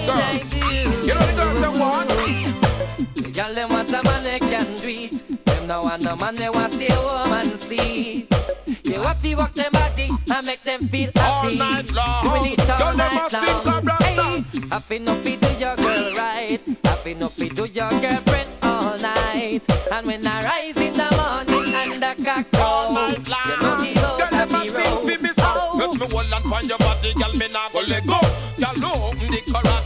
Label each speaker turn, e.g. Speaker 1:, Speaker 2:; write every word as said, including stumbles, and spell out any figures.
Speaker 1: the girls. You know the girls they want. The girl them want a man they can do it. Them no want no man they want stay home and sleep. You have to work them body and make them feel happy.
Speaker 2: All night long.
Speaker 1: Doing it all
Speaker 2: Girl, them
Speaker 1: night
Speaker 2: a sing
Speaker 1: long.
Speaker 2: a
Speaker 1: Hey,
Speaker 2: song.
Speaker 1: happy no fi do your girl right. Happy no fi do your girlfriend all night. And when I rise in the morning and the cock
Speaker 2: All
Speaker 1: crow,
Speaker 2: night long.
Speaker 1: you know the road
Speaker 2: Girl,
Speaker 1: that
Speaker 2: them a
Speaker 1: we
Speaker 2: sing
Speaker 1: roll.
Speaker 2: fi me song.
Speaker 1: Oh.
Speaker 2: Touch me hold and find your body, girl, me nah go let go. Girl, open the Quran